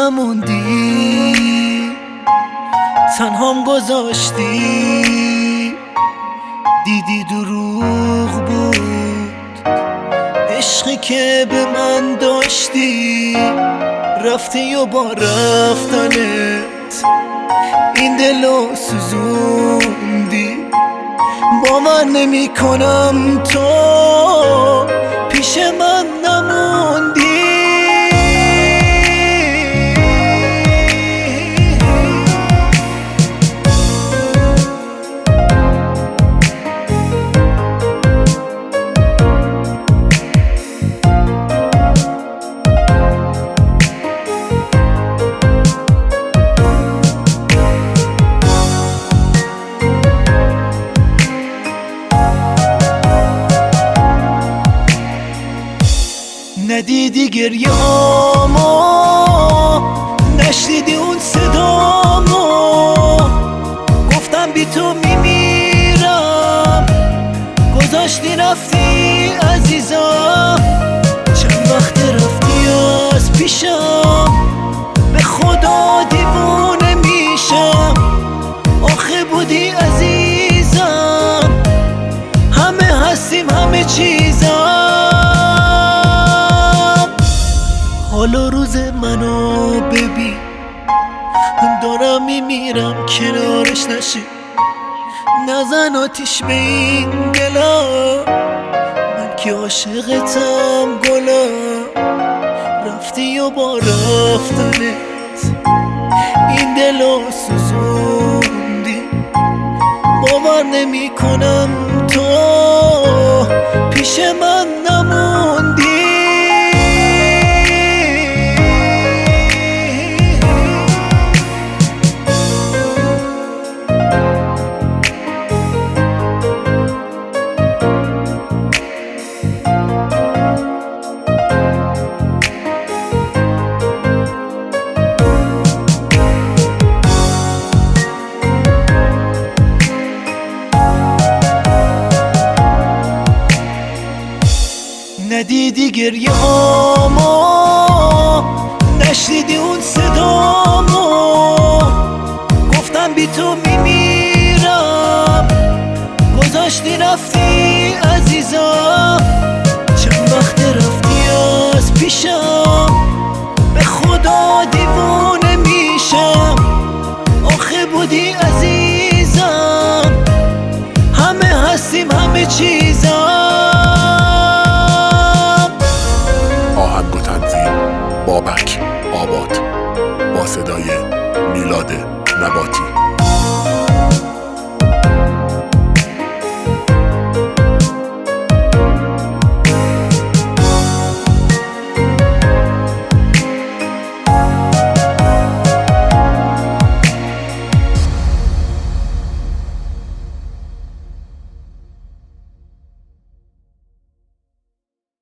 نموندی، تنهام گذاشتی، دیدی دروغ بود عشقی که به من داشتی، رفتی و با رفتنت این دلو سوزوندی. باور نمی کنم تو پیش من نموندی. ندیدی گریه هامو، نشنیدی اون صدامو، گفتم بی تو میمیرم، گذاشتی رفتی عزیزم. چند وقت رفتی از پیشم، به خدا دیوونه میشم. آخه بودی عزیزم، همه هستیم همه چیزم. حالا روز منو ببین، دارم میمیرم کنارش نشی. نزن آتیش به این دلا، من که عاشقتم گلا. رفتی و با رفتنت این دلو سوزوندی. باور نمی کنم تو پیش من نموندی. ندیدی گریه هامو، نشنیدی اون صدامو، گفتم بی تو میمیرم، گذاشتی رفتی عزیزم. چند وقت رفتی از پیشم، به خدا دیوونه میشم. آخه بودی عزیزم، همه هستیم همه چیزم. آهنگ و تنظیم بابک آباد با صدای میلاد نباتی.